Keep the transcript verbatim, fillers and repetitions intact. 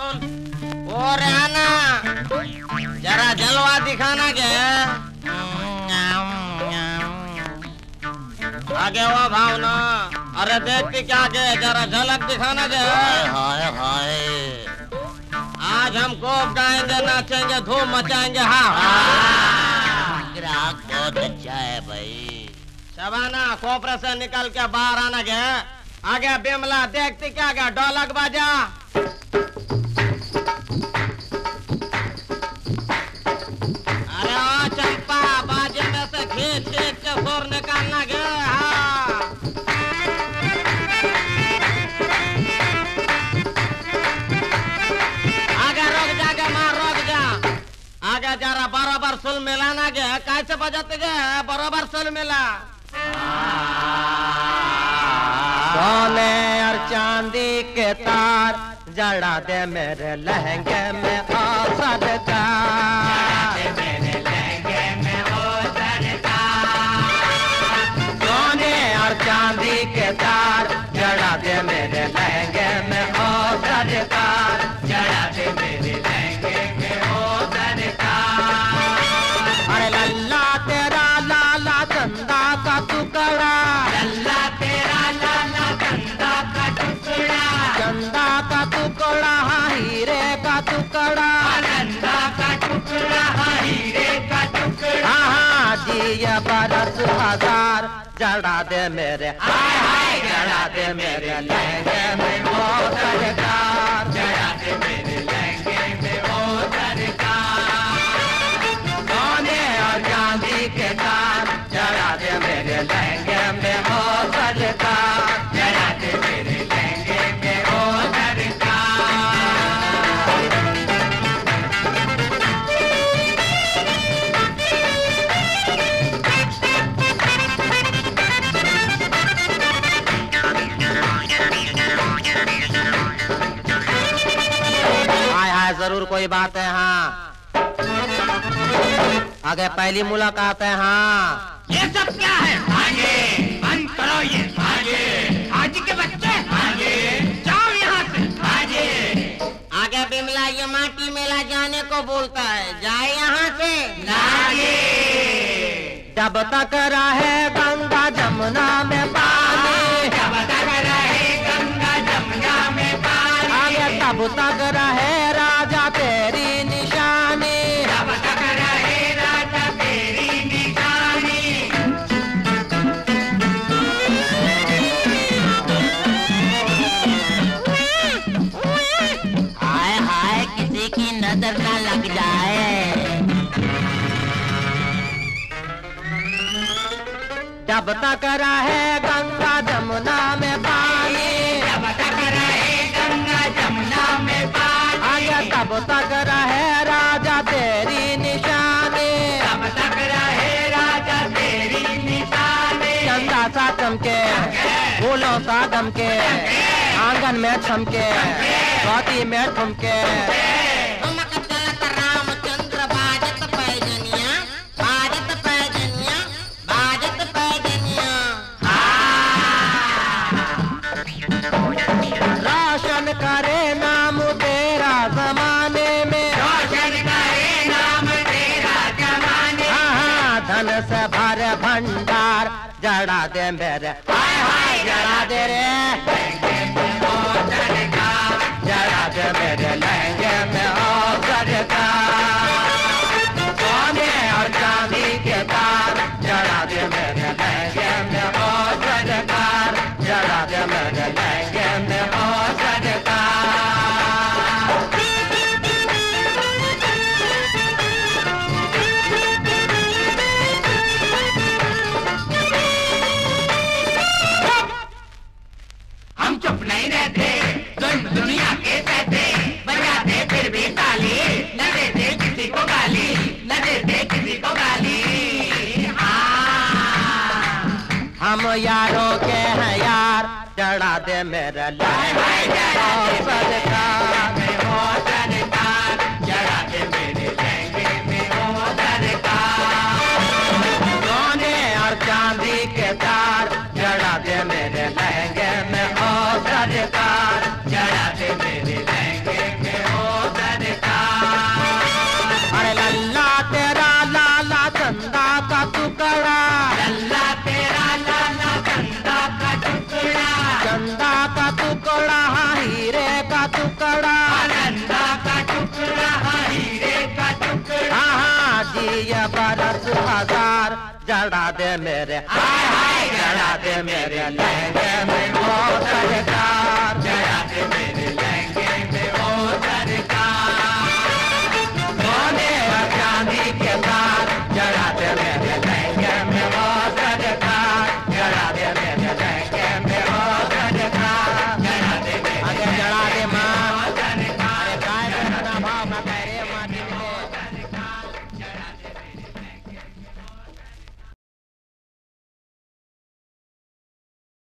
और आना जरा जलवा दिखाना के आगे वो भावना। अरे देखती क्या के जरा झलक दिखाना के। हाय हाय आज हम कोप गाएंगे, नाचेंगे, धूम मचाएंगे। हाँ ग्राहक बहुत अच्छा है भाई। शबाना कोपरे से निकल के बाहर आना के। आगे बिमला देखती क्या के ढोलक बाजा। अरे ओ चंपा बाजे में से खींच खींच के सुर निकालना के। हाँ आगे रुक जा के मार रुक जा। आगे जरा बराबर सुल मिलाना के। कैसे बजाते के बराबर सुल मिला। सोने और चांदी के तार जड़ा दे मेरे लहंगे में ओ सरकार। मेरे लहंगे में ओ सरकार। सोने और चांदी के तार जड़ा दे मेरे लहंगे में ओ सरकार। जड़ा दे मेरे लहंगे में ओ सरकार। अरे लल्ला तेरा लाला चंदा का टुकड़ा। लल्ला तेरा लाला चंदा का टुकड़ा। चंदा का टुकड़ा हाँ हीरे का टुकड़ा। चंदा का टुकड़ा हाँ हीरे का टुकड़ा। हाँ जिया बरस हजार जड़ा दे मेरे। हाय हाय जड़ा दे मेरे लहंगे में ओ सरकार। जड़ा दे मेरे लहंगे में ओ सरकार। सोने और चांदी के तार जड़ा दे मेरे लहंगे में ओ सरकार। जड़ा दे मेरे लहंगे में ओ सरकार। हाय हाय जरूर कोई बात है। हाँ आगे पहली मुलाकात है। हाँ ये सब क्या है? आगे बंद करो ये। आगे आज के बच्चे आगे जाओ यहाँ से। आगे आगे बिमला ये माटी मेला जाने को बोलता है। जाए यहाँ से। आगे जब तक रहे गंगा जमुना में पानी। जब तक रहे गंगा जमुना में पानी। आगे तब तक रहे राजा तेरी निशानी। जब तक रहे राजा तेरी निशानी। हाय हाय किसी की नजर ना लग जाए। जब तक रहे गंगा जमुना में पानी। जब तक रहे गंगा जमुना में पानी। आगे तब तक रहे राजा तेरी निशानी। तब तक रहे राजा तेरी निशानी। चंदा सा चमके फूलों सा दमके। आंगन में छमके स्वाति में ठुमके। रामचंद्र बाजत पैजनिया। बाजत पैजनिया। बाजत पैजनिया। रोशन करे नाम तेरा जमाने में। रोशन करे नाम तेरा जमाने। हाँ हाँ धन से भरे भंडार जड़ा दे मेरे। हाय हाय जड़ा दे रे। जड़ा दे मेरे लहंगे में ओ सरकार। सोने और चांदी के तार जड़ा दे मेरे लहंगे में ओ सरकार। जड़ा दे मेरे लहंगे में ओ सरकार। हम चुप नहीं रहते। दुन दुनिया के कहते बजाते फिर भी ताली। न देते किसी को गाली। न देते किसी को गाली। हाँ हम यारों के हैं यार जड़ा दे मेरे लहंगे में ओ सरकार। ओ सरकार। जड़ा दे मेरे लहंगे में ओ सरकार। सोने और चांदी के तार जड़ा दे मेरे लहंगे में ओ सरकार। जड़ा दे मेरे लहंगे में ओ दस हजार जड़ा दे मेरे, हाय हाय जड़ा दे मेरे लहंगे में ओ सरकार, जड़ा दे मेरे लहंगे